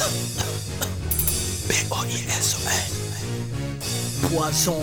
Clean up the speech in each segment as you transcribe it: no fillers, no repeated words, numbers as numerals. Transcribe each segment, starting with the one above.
B-O-I-S-O-N. Poison.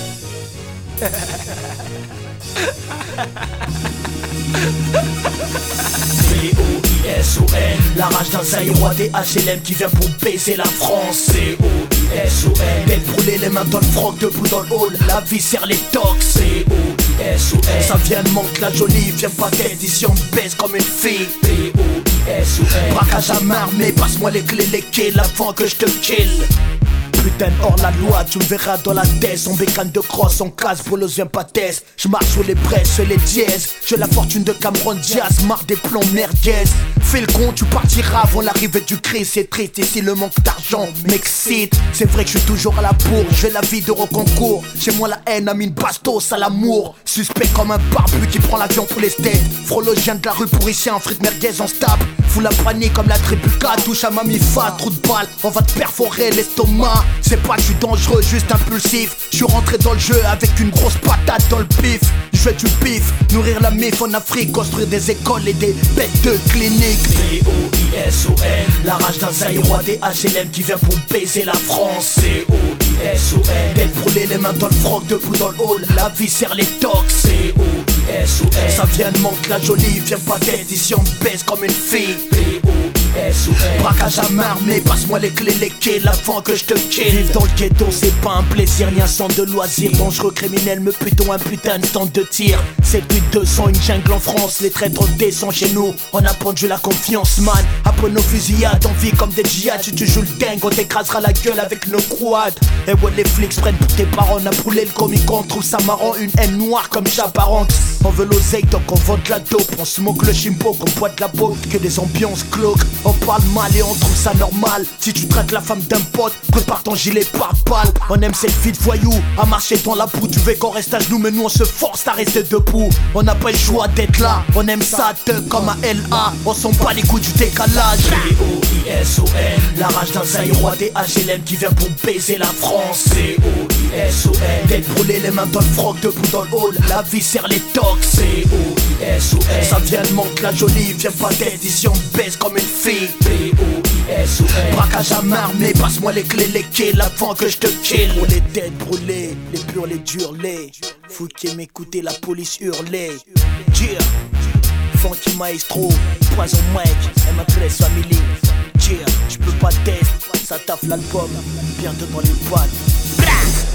B-O-I-S-O-N. La rage d'un Zaïrois des HLM qui vient pour baiser la France. B-O-I-S-O-N. Tête brûlée, les mains dans le froc, debout dans le hall. La vie serre les tox. B-O-I-S-O-N. Ça vient de manque la jolie, viens pas d'aide ici on baisse comme une fille. B-O-I-S-O-N. Braquage à main armée, passe-moi les clés, les kills avant que je te kill. Putain hors la loi, tu me verras dans la tête. En bécane de crosse, en casse, bolos viens pas test. Je marche sur les braises, les dièses. J'ai la fortune de Cameron Diaz, marre des plombs merguez. Fais le con, tu partiras avant l'arrivée du Christ. C'est triste ici le manque d'argent m'excite. C'est vrai que je suis toujours à la bourre, j'ai la vie de reconcours. Chez moi la haine a mis une bastos à l'amour. Suspect comme un barbu qui prend l'avion pour les steaks. Frollo, je viens de la rue pour ici, un frites merguez on se tape. Fous la panique comme la tribuca, touche à Mamifa, trou de balle, on va te perforer l'estomac. C'est pas que je suis dangereux, juste impulsif. Je suis rentré dans le jeu avec une grosse patate dans le pif. Je veux du pif, nourrir la mif en Afrique, construire des écoles et des bêtes de clinique. B-O-I-S-O-N. La rage d'un Zaïrois des HLM qui vient pour baiser la France. B-O-I-S-O-N. Tête brûlée, les mains dans le froc, debout dans le hall. La vie serre les tox. B-O-I-S-O-N. Ça vient de manque la jolie, viens pas d'aide ici on baisse comme une fille. B-O-I-S-O-N. Braquage à main armée, passe-moi les clés, les kills avant que je te kill. Vivre dans le ghetto c'est pas un plaisir, rien sans de loisir. Dangereux criminel, me plutôt un putain de stand de tir. C'est plus de 200, une jungle en France. Les traîtres descendent chez nous, on a pendu la confiance man. Après nos fusillades, on vit comme des djihad. Si tu joues le dingue, on t'écrasera la gueule avec nos quads. Et ouais les flics prennent pour tes parents. On a brûlé le comic, on trouve ça marrant. Une haine noire comme Chaparante. On veut l'oseille donc on vend de la dope. On smoke le chimpo, qu'on boit de la botte. Que des ambiances glauques, on parle mal et on trouve ça normal. Si tu traites la femme d'un pote, prépare ton gilet pare-balles. On aime cette vie de voyou, à marcher dans la boue. Tu veux qu'on reste à genoux mais nous on se force à rester debout. On n'a pas le choix d'être là, on aime ça comme un LA. On s'en bat les coups du décalage. B-O-I-S-O-N. La rage d'un Zaïrois des HLM qui vient pour baiser la France. B-O-I-S-O-N. Tête brûlée, les mains dans le froc, debout dans le hall. La vie serre les tox. B-O-I-S-O-N. Ça vient de manque la jolie, viens pas d'aide ici on baisse comme une fille. B-O-I-S-O-N. Braquage à main armée, passe-moi les clés, les kills avant que je te kill. Pour les têtes brûlées, les purs, les durs, les fous qui aiment écouter la police hurler. Yeah. Funky Maestro, Poison Mike, M.A.P.S. Family. Yeah, tu peux pas test, ça taffe l'album, bientôt dans les boîtes.